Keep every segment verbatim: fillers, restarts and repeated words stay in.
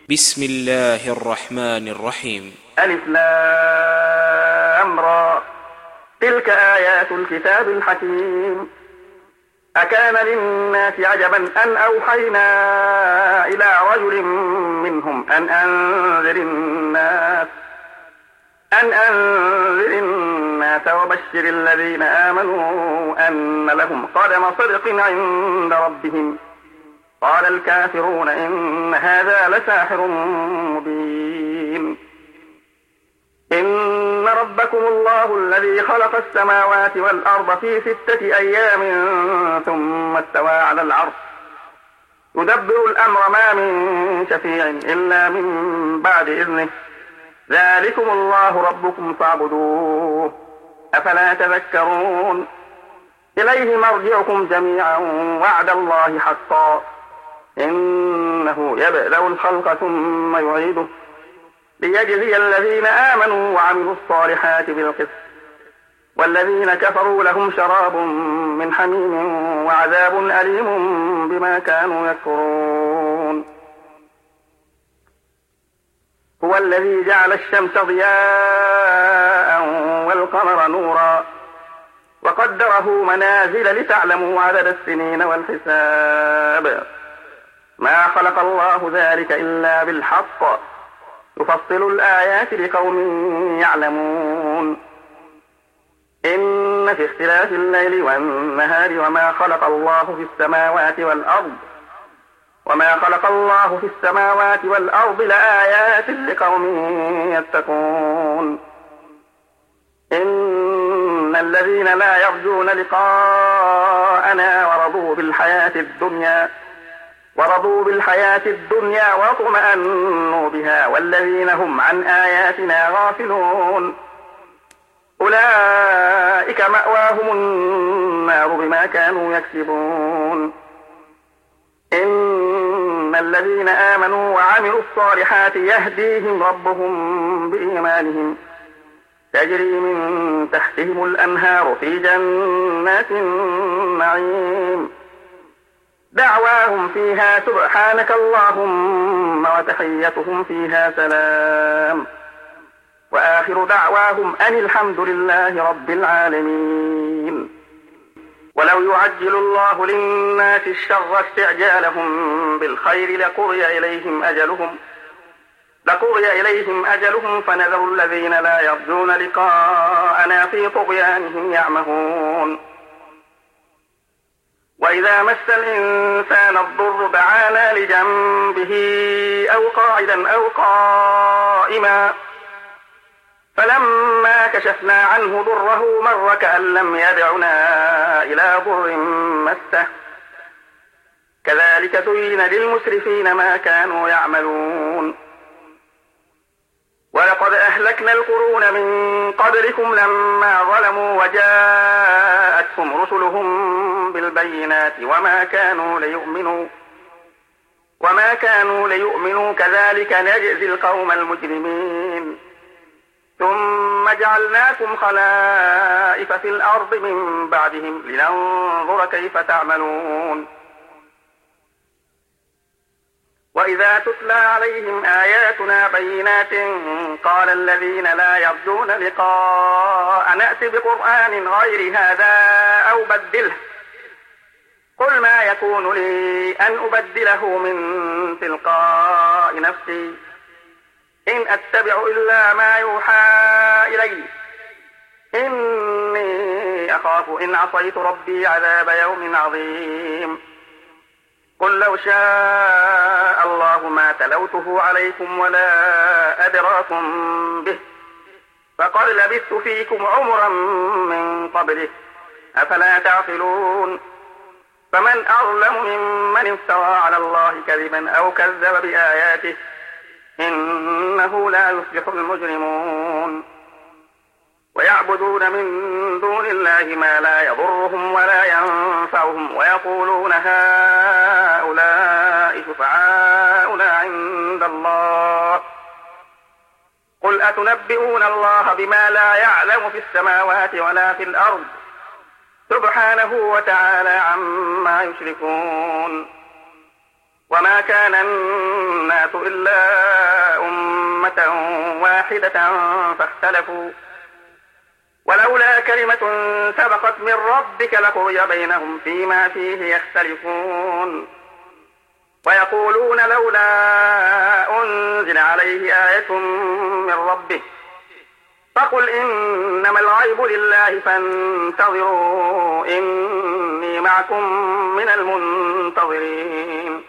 بسم الله الرحمن الرحيم. ألف لام را، تلك آيات الكتاب الحكيم. أكان للناس عجبا أن أوحينا إلى رجل منهم أن أنذر الناس أن أنذر الناس وبشر الذين آمنوا أن لهم قدم صدق عند ربهم. قال الكافرون إن هذا لساحر مبين. إن ربكم الله الذي خلق السماوات والأرض في ستة أيام ثم استوى على العرش يدبر الأمر ما من شفيع إلا من بعد إذنه. ذلكم الله ربكم فاعبدوه أفلا تذكرون. إليه مرجعكم جميعا وعد الله حقا إنه يبدأ الخلق ثم يعيده ليجزي الذين آمنوا وعملوا الصالحات بالقسط والذين كفروا لهم شراب من حميم وعذاب أليم بما كانوا يكفرون. هو الذي جعل الشمس ضياء والقمر نورا وقدره منازل لتعلموا عدد السنين والحساب. ما خلق الله ذلك إلا بالحق يفصل الآيات لقوم يعلمون. إن في اختلاف الليل والنهار وما خلق الله في السماوات والأرض وما خلق الله في السماوات والأرض لآيات لقوم يتقون. إن الذين لا يرجون لقاءنا ورضوا بالحياة الدنيا ورضوا بالحياة الدنيا واطمأنوا بها والذين هم عن آياتنا غافلون أولئك مأواهم النار بما كانوا يكسبون. إن الذين آمنوا وعملوا الصالحات يهديهم ربهم بإيمانهم تجري من تحتهم الأنهار في جنات النعيم دعواهم فيها سبحانك اللهم وتحيتهم فيها سلام وآخر دعواهم أن الحمد لله رب العالمين. ولو يعجل الله للناس الشر استعجالهم بالخير لقضي إليهم أجلهم لقضي إليهم أجلهم فنذر الذين لا يرجون لقاءنا في طغيانهم يعمهون. وإذا مس الإنسان الضر دعانا لجنبه أو قاعدا أو قائما فلما كشفنا عنه ضره مر كأن لم يدعنا إلى ضر مسه كذلك زين للمسرفين ما كانوا يعملون. ولقد أهلكنا القرون من قبلكم لما ظلموا وجاءتهم رسلهم بالبينات وما كانوا ليؤمنوا وما كانوا ليؤمنوا كذلك نجزي القوم المجرمين. ثم جعلناكم خلائف في الأرض من بعدهم لننظر كيف تعملون. وإذا تتلى عليهم آياتنا بينات قال الذين لا يرجون لقاء نأت بقرآن غير هذا أو بدله قل ما يكون لي أن أبدله من تلقاء نفسي إن أتبع إلا ما يوحى إلي إني أخاف إن عصيت ربي عذاب يوم عظيم. قل لو شاء الله ما تلوته عليكم ولا أدراكم به فقد لبثت فيكم عمرا من قبله أفلا تعقلون. فمن أظلم ممن افترى على الله كذبا أو كذب بآياته إنه لا يفلح المجرمون. ويعبدون من دون الله ما لا يضرهم ولا ينفعهم ويقولون هؤلاء شفعاؤنا عند الله قل أتنبئون الله بما لا يعلم في السماوات ولا في الأرض سبحانه وتعالى عما يشركون. وما كان الناس إلا أمة واحدة فاختلفوا ولولا كلمة سبقت من ربك لقضي بينهم فيما فيه يختلفون ويقولون لولا أنزل عليه آية من ربه فقل إنما الغيب لله فانتظروا إني معكم من المنتظرين.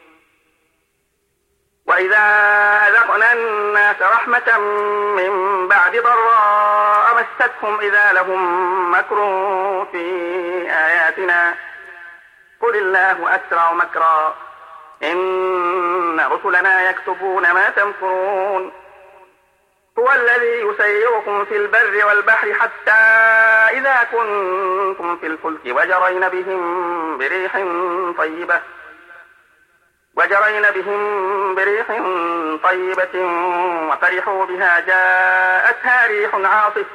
وإذا أذقنا الناس رحمة من بعد ضراء مستهم إذا لهم مكر في آياتنا قل الله أسرع مكرا إن رسلنا يكتبون ما تمكرون. هو الذي يسيركم في البر والبحر حتى إذا كنتم في الفلك وجرين بهم بريح طيبة وجرين بهم بريح طيبة وفرحوا بها جاءتها ريح عاصف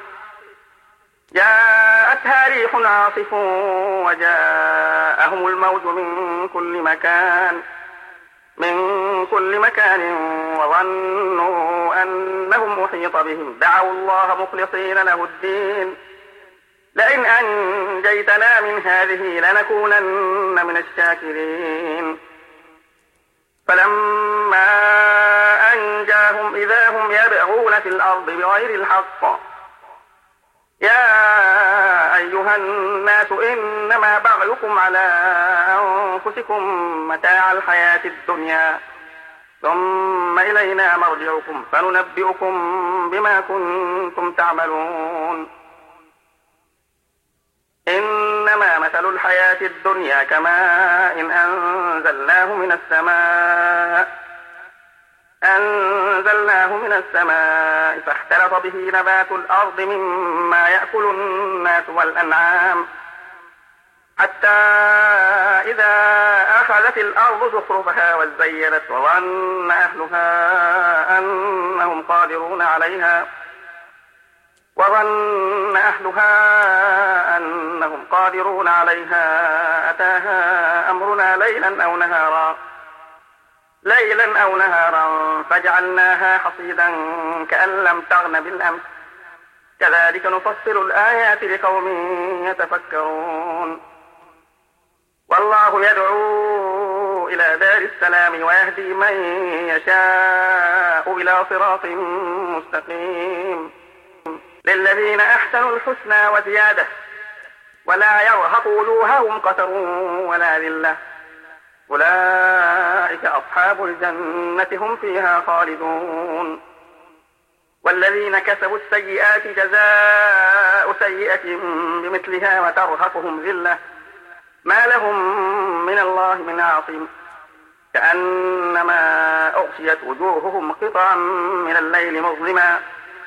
جاءتها ريح عاصف وجاءهم الموج من كل مكان من كل مكان وظنوا أنهم محيط بهم دعوا الله مخلصين له الدين لئن أنجيتنا من هذه لنكونن من الشاكرين. فلما أنجاهم إذا هم يبغون في الأرض بغير الحق يا أيها الناس إنما بغيكم على أنفسكم متاع الحياة الدنيا ثم إلينا مرجعكم فننبئكم بما كنتم تعملون. إنما مثل الحياة الدنيا كماء إن أنزلناه من السماء أنزلناه من السماء فاختلط به نبات الأرض مما يأكل الناس والأنعام حتى إذا أخذت الأرض زخرفها وزينت وظن أهلها أنهم قادرون عليها وظن أهلها أنهم قادرون عليها أتاها أمرنا ليلا أو نهارا ليلا أو نهارا فجعلناها حصيدا كأن لم تغن بالأمس كذلك نفصل الآيات لقوم يتفكرون. والله يدعو إلى دار السلام ويهدي من يشاء إلى صراط مستقيم. للذين أحسنوا الحسنى وزيادة ولا يرهق وجوههم قتر ولا ذلة أولئك أصحاب الجنة هم فيها خالدون. والذين كسبوا السيئات جزاء سيئة بمثلها وترهقهم ذلة ما لهم من الله من عاصم كأنما أغشيت وجوههم قطعا من الليل مظلما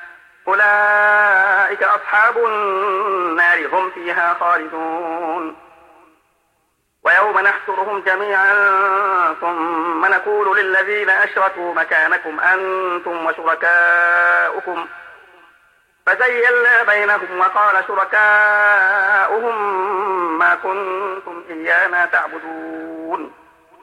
أولئك أصحاب النار هم فيها خالدون. ويوم نحشرهم جميعا ثم نقول للذين أشركوا مكانكم أنتم وشركاؤكم فزيلنا بينهم وقال شركاؤهم ما كنتم إيانا تعبدون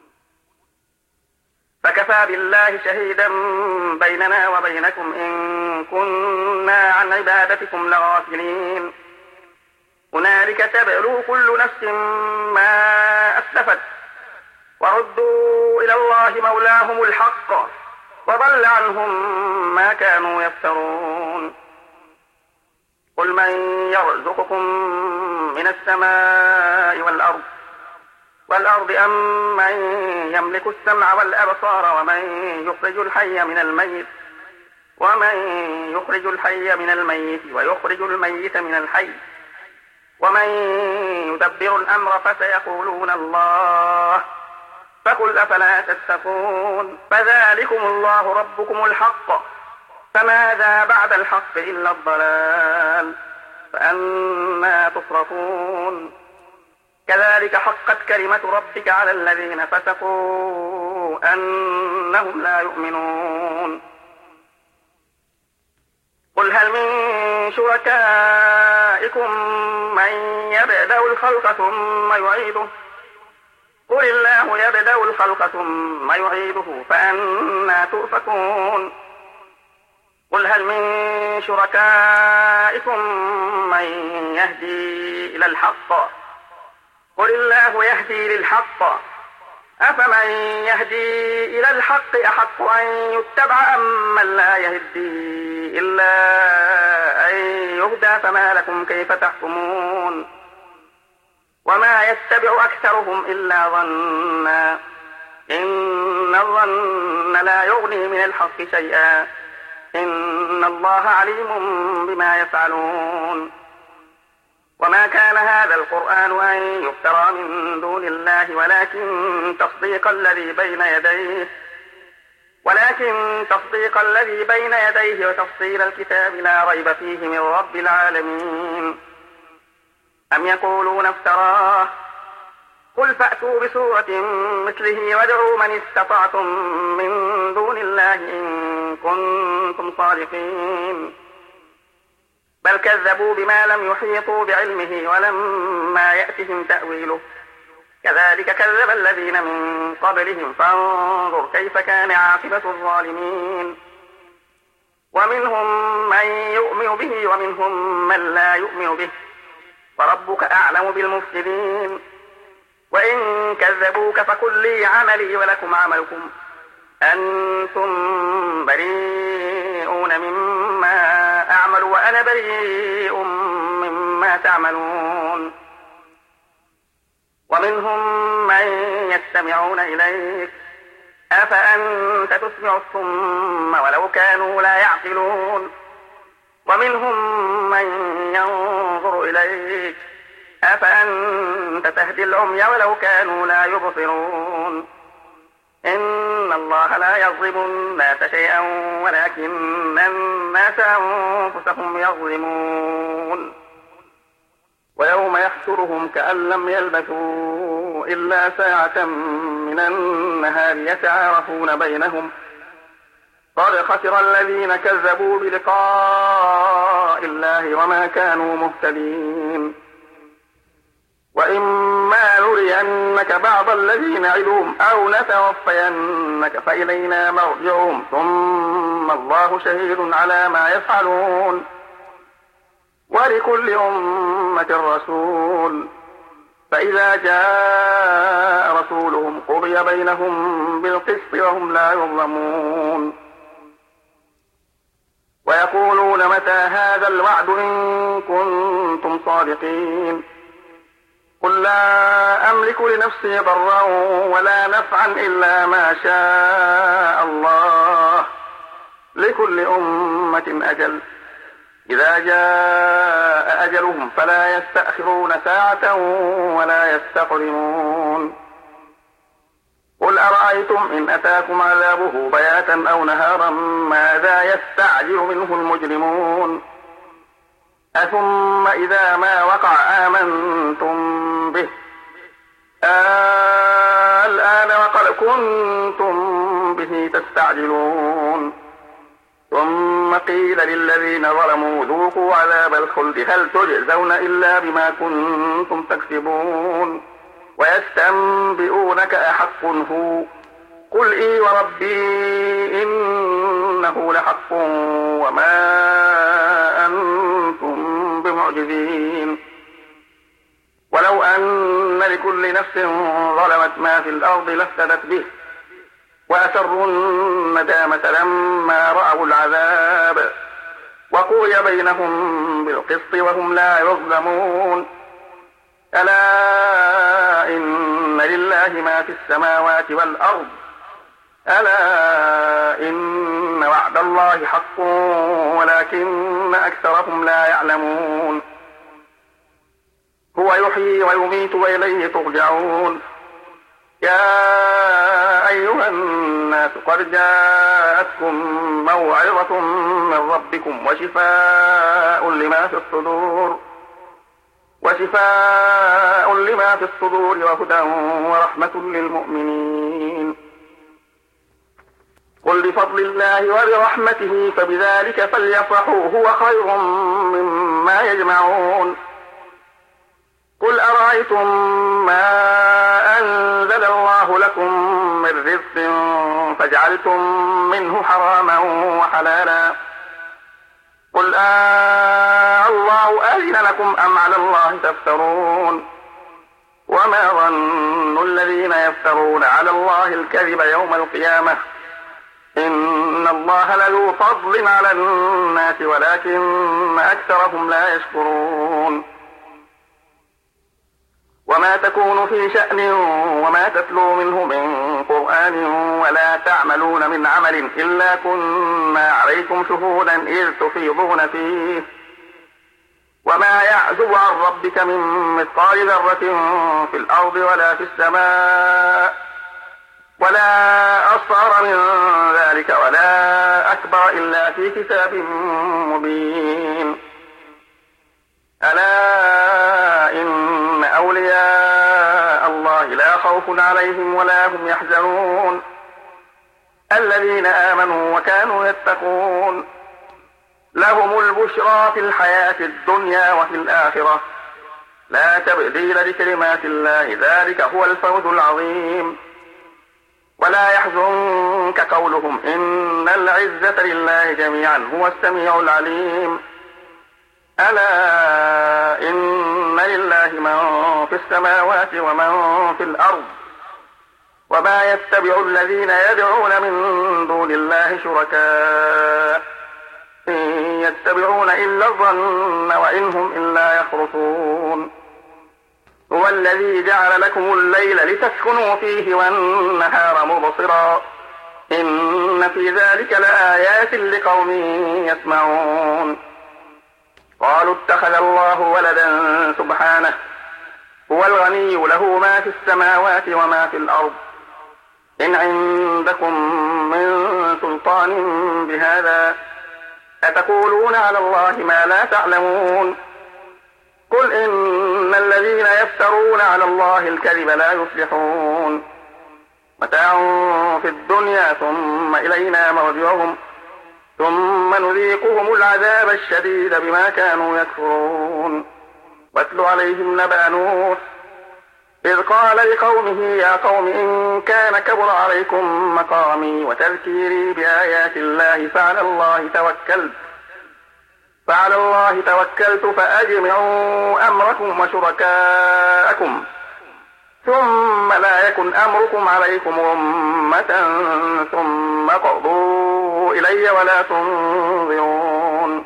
فكفى بالله شهيدا بيننا وبينكم إن كنا عن عبادتكم لغافلين. هنالك تبلو كل نفس ما أسلفت وردوا إلى الله مولاهم الحق وضل عنهم ما كانوا يفترون. قل من يرزقكم من السماء والأرض والأرض أم من يملك السمع والأبصار ومن يخرج الحي من الميت ومن يخرج الحي من الميت ويخرج الميت من الحي ومن يدبر الأمر فسيقولون الله فقل أفلا تتقون. فذلكم الله ربكم الحق فماذا بعد الحق إلا الضلال فأنى تصرفون. كذلك حقت كلمة ربك على الذين فسقوا أنهم لا يؤمنون. قل هل من شركائكم من يبدأ الخلق ثم يعيده قل الله يبدأ الخلق ثم يعيده فأنى تؤفكون قل هل من شركائكم من يهدي إلى الحق قل الله يهدي للحق أفمن يهدي إلى الحق أحق أن يتبع أم من لا يهدي إلا أن يهدى فما لكم كيف تحكمون وما يتبع أكثرهم إلا ظنا إن الظن لا يغني من الحق شيئا إن الله عليم بما يفعلون وما كان هذا القرآن أن يفترى من دون الله ولكن تصديق الذي بين يديه ولكن تصديق الذي بين يديه وتفصيل الكتاب لا ريب فيه من رب العالمين أم يقولون افتراه قل فأتوا بسورة مثله وادعوا من استطعتم من دون الله إن كنتم صادقين بل كذبوا بما لم يحيطوا بعلمه ولما يأتهم تأويله كذلك كذب الذين من قبلهم فانظر كيف كان عاقبة الظالمين ومنهم من يؤمن به ومنهم من لا يؤمن به وربك أعلم بالمفسدين وإن كذبوك فقل لي عملي ولكم عملكم أنتم بريئون مما أعمل وأنا بريء مما تعملون ومنهم من يستمعون إليك أفأنت تسمع الصم ولو كانوا لا يعقلون ومنهم من ينظر إليك أفأنت تهدي العمي ولو كانوا لا يبصرون إن الله لا يظلم الناس شيئا ولكن الناس أنفسهم يظلمون ويوم يحشرهم كأن لم يلبثوا إلا ساعة من النهار يتعارفون بينهم قد خسر الذين كذبوا بلقاء الله وما كانوا مهتدين وإما نرينك بعض الذي نعدهم أو نتوفينك فإلينا مرجعهم ثم الله شهيد على ما يفعلون ولكل أمة رسول فإذا جاء رسولهم قضي بينهم بالقسط وهم لا يظلمون ويقولون متى هذا الوعد إن كنتم صادقين قل لا أملك لنفسي ضرا ولا نفعا إلا ما شاء الله لكل أمة أجل إذا جاء أجلهم فلا يستأخرون ساعة ولا يستقدمون قل أرأيتم إن أتاكم عذابه بياتا أو نهارا ماذا يستعجل منه المجرمون أثم إذا ما وقع آمنتم به الآن وقد كنتم به تستعجلون ثم قيل للذين ظلموا ذوقوا عذاب الخلد هل تجزون إلا بما كنتم تكسبون ويستنبئونك أحق هو قل إي وربي إنه لحق وما أنتم بمعجزين ولو أن لكل نفس ظلمت ما في الأرض لافتدت به وأسروا الندامة لما رأوا العذاب وقضي بينهم بالقسط وهم لا يظلمون ألا إن لله ما في السماوات والأرض ألا إن وعد الله حق ولكن أكثرهم لا يعلمون هو يحيي ويميت وإليه ترجعون يا أيها الناس قد جاءتكم موعظة من ربكم وشفاء لما في الصدور وشفاء لما في الصدور وهدى ورحمة للمؤمنين قل بفضل الله وبرحمته فبذلك فليفرحوا هو خير مما يجمعون قل أرأيتم ما أنزل جعلتم منه حراما وحلالا قل آه الله أذن لكم أم على الله تفترون وما ظن الذين يفترون على الله الكذب يوم القيامة إن الله لذو فضل على الناس ولكن أكثرهم لا يشكرون وما تكون في شأن وما تتلو منه من قرآن ولا تعملون من عمل إلا كنا عليكم شهودا إذ تفيضون فيه وما يعزب عن ربك من مثقال ذرة في الأرض ولا في السماء ولا أصغر من ذلك ولا أكبر إلا في كتاب مبين ألا إن أولياء الله لا خوف عليهم ولا هم يحزنون الذين آمنوا وكانوا يتقون لهم البشرى في الحياة الدنيا وفي الآخرة لا تبديل لكلمات الله ذلك هو الفوز العظيم ولا يحزنك قولهم إن العزة لله جميعا هو السميع العليم ألا إن لله من في السماوات ومن في الأرض وما يتبع الذين يدعون من دون الله شركاء إن يتبعون إلا الظن وإن هم إلا يخرصون هو الذي جعل لكم الليل لتسكنوا فيه والنهار مبصرا إن في ذلك لآيات لقوم يسمعون قالوا اتخذ الله ولدا سبحانه هو الغني له ما في السماوات وما في الأرض إن عندكم من سلطان بهذا أتقولون على الله ما لا تعلمون قل إن الذين يفترون على الله الكذب لا يفلحون متاع في الدنيا ثم إلينا مرجعهم ثم نذيقهم العذاب الشديد بما كانوا يكفرون واتل عليهم نبأ نوح إذ قال لقومه يا قوم إن كان كبر عليكم مقامي وتذكيري بآيات الله فعلى الله توكلت فعلى الله توكلت فأجمعوا أمركم وشركاءكم ثم لا يكن أمركم عليكم غمة ثم قضوا إلي ولا تنظرون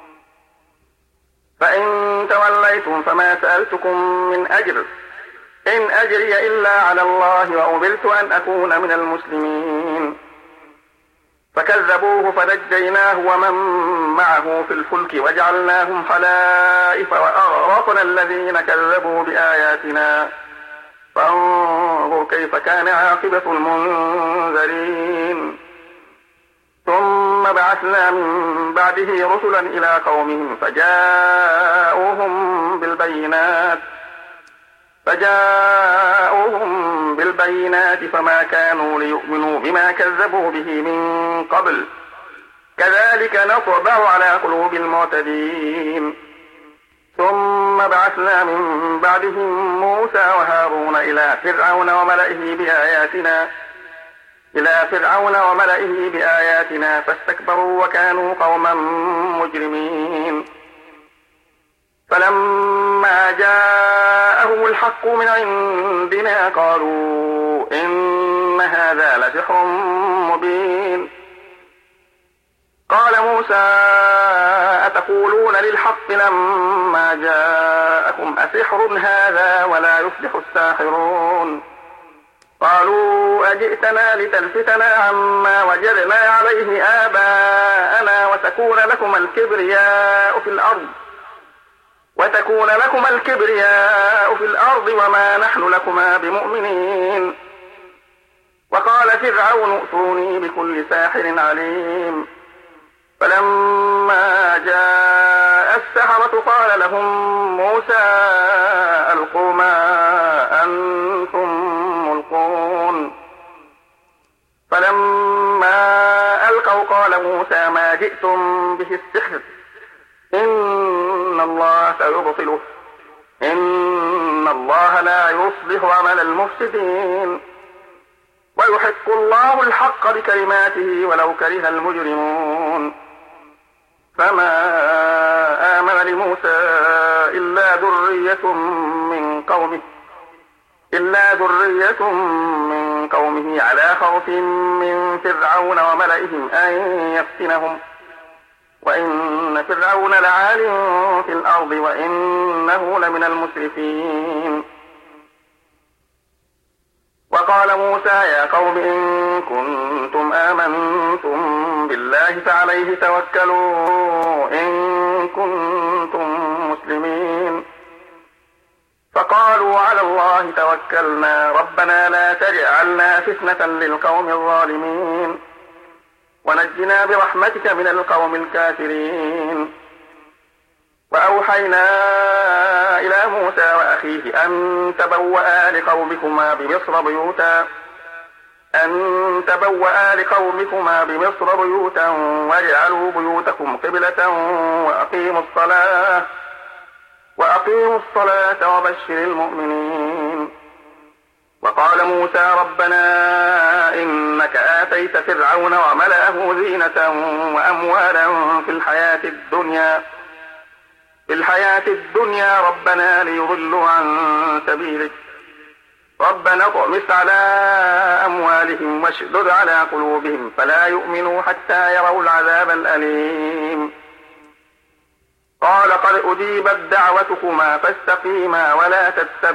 فإن توليتم فما سألتكم من أجر إن أجري إلا على الله وأمرت أن أكون من المسلمين فكذبوه فنجيناه ومن معه في الفلك وجعلناهم خلائف وأغرقنا الذين كذبوا بآياتنا فانظر كيف كان عاقبة المنذرين ثم بعثنا من بعده رسلا إلى قومهم فجاءوهم بالبينات فجاءوهم بالبينات فما كانوا ليؤمنوا بما كذبوا به من قبل كذلك نطبع على قلوب المعتدين ثم بعثنا من بعدهم موسى وهارون إلى فرعون وملئه بآياتنا إلى فرعون وملئه بآياتنا فاستكبروا وكانوا قوما مجرمين فلما جاءهم الحق من عندنا قالوا إن هذا لسحر مبين قال موسى أتقولون للحق لما جاءكم أسحر هذا ولا يفلح الساحرون قالوا أجئتنا لتلفتنا عما وجدنا عليه آباءنا وتكون لكم الكبرياء في الأرض وتكون لكما الكبرياء في الأرض وما نحن لكما بمؤمنين وقال فرعون ائتوني بكل ساحر عليم فلما جاء السحرة قال لهم موسى ألقوا ما أنتم ملقون فلما ألقوا قال موسى ما جئتم به السحر إن الله سيبطله إن الله لا يصلح عمل المفسدين ويحق الله الحق بكلماته ولو كره المجرمون. فما آمن لموسى إلا ذرية من قومه إلا ذرية من قومه على خوف من فرعون وملئهم أن يفتنهم، وإن فرعون لعال في الأرض وإنه لمن المسرفين. وقال موسى يا قوم إن كنتم آمنتم بالله فعليه توكلوا إن كنتم مسلمين. فقالوا على الله توكلنا ربنا لا تجعلنا فتنة للقوم الظالمين ونجنا برحمتك من القوم الكافرين. وأوحينا إلى موسى وأخيه أن تبوأ لقومكما بمصر بيوتا أن تبوأ لقومكما بمصر بيوتا واجعلوا بيوتكم قبلة وأقيموا الصلاة وأقيموا الصلاة وبشر المؤمنين. وقال موسى ربنا إنك آتيت فرعون وملأه زينة وأموالا في الحياة الدنيا في الحياة الدنيا ربنا ليضلوا عن سبيلك ربنا اطمس على أموالهم واشدد على قلوبهم فلا يؤمنوا حتى يروا العذاب الأليم. قال قد أجيبت دعوتكما فاستقيما ولا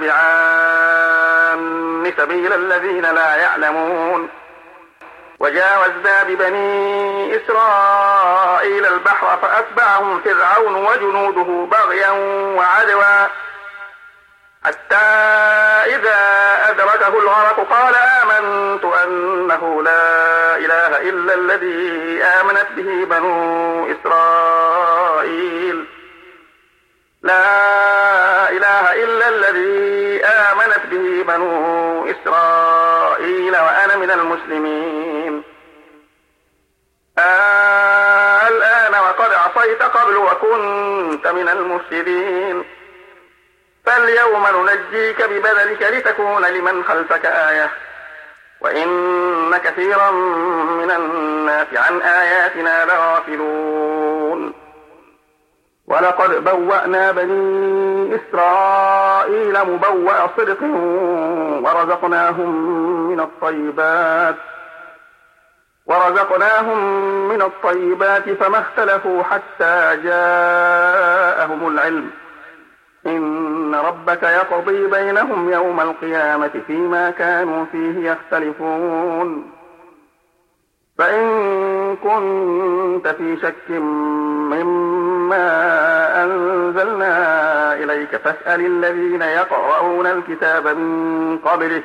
تتبعان سبيل الذين لا يعلمون. وجاوزنا ببني إسرائيل البحر فأتبعهم فرعون وجنوده بغيا وعدوا حتى إذا أدركه الغرق قال آمنت أنه لا إله إلا الذي آمنت به بنو إسرائيل لا إله إلا الذي آمنت به بنو إسرائيل وأنا من المسلمين. آه الآن وقد عصيت قبل وكنت من المفسدين فاليوم ننجيك ببدنك لتكون لمن خلفك آية وإن كثيرا من الناس عن آياتنا لغافلون. ولقد بوأنا بني إسرائيل مبوأ صدق ورزقناهم من الطيبات ورزقناهم من الطيبات فما اختلفوا حتى جاءهم العلم إن ربك يقضي بينهم يوم القيامة فيما كانوا فيه يختلفون. فإن كنت في شك مما أنزلنا إليك فاسأل الذين يقرؤون الكتاب من قبلك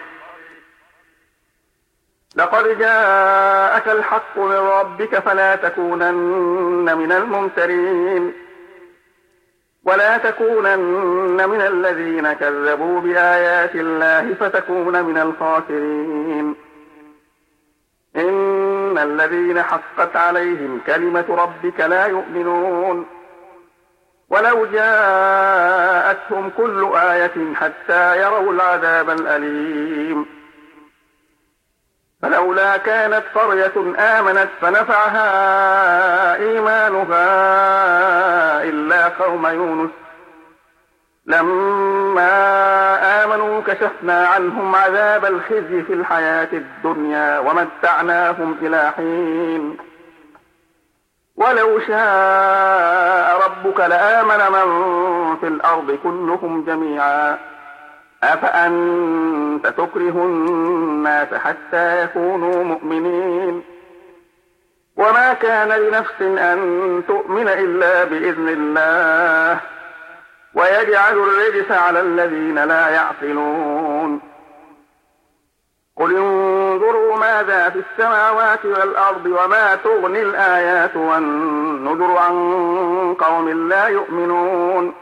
لقد جاءك الحق من ربك فلا تكونن من الممترين ولا تكونن من الذين كذبوا بآيات الله فتكون من الخاسرين. إن الذين حقت عليهم كلمة ربك لا يؤمنون ولو جاءتهم كل آية حتى يروا العذاب الأليم. فلولا كانت قرية آمنت فنفعها إيمانها إلا قوم يونس لما آمنوا كشفنا عنهم عذاب الخزي في الحياة الدنيا ومتعناهم إلى حين. ولو شاء ربك لآمن من في الأرض كلهم جميعا أفأنت تكره الناس حتى يكونوا مؤمنين وما كان لنفس أن تؤمن إلا بإذن الله ويجعل الرجس على الذين لا يعقلون. قل انظروا ماذا في السماوات والأرض وما تغني الآيات والنذر عن قوم لا يؤمنون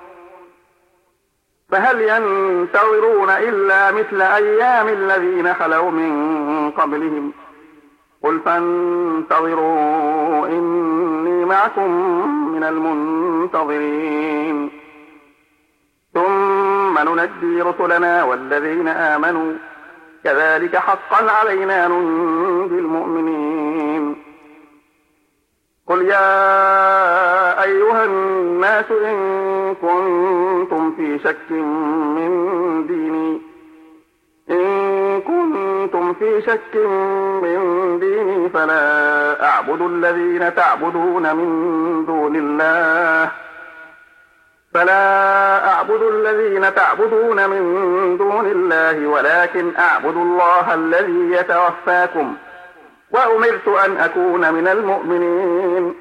فهل ينتظرون إلا مثل أيام الذين خلوا من قبلهم قل فانتظروا إني معكم من المنتظرين ثم ننجي رسلنا والذين آمنوا كذلك حقا علينا ننجي المؤمنين. قل يا أيها الناس إن كنتم في شك من ديني إن كنتم في شك من ديني فلا أعبد الذين تعبدون من دون الله فلا أعبد الذين تعبدون من دون الله ولكن أعبد الله الذي يتوفاكم وأمرت أن أكون من المؤمنين.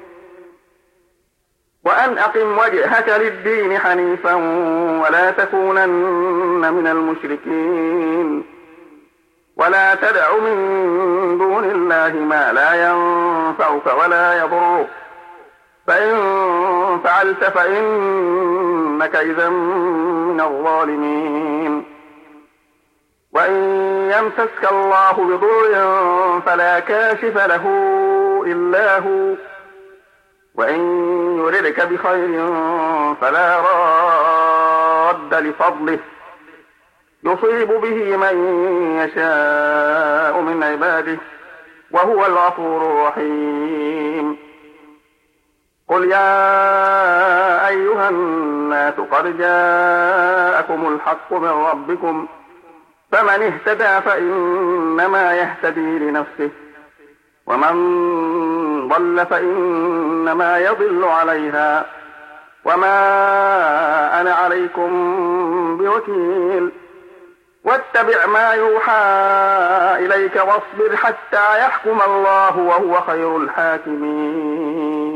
وأن أقم وجهك للدين حنيفا ولا تكونن من المشركين. ولا تدع من دون الله ما لا ينفعك ولا يضرك فإن فعلت فإنك إذا من الظالمين. وإن يمسسك الله بضر فلا كاشف له إلا هو وإن يردك بخير فلا راد لفضله يصيب به من يشاء من عباده وهو الغفور الرحيم. قل يا أيها الناس قد جاءكم الحق من ربكم فمن اهتدى فإنما يهتدي لنفسه ومن ضل فإنما يضل عليها وما أنا عليكم بوكيل. واتبع ما يوحى إليك واصبر حتى يحكم الله وهو خير الحاكمين.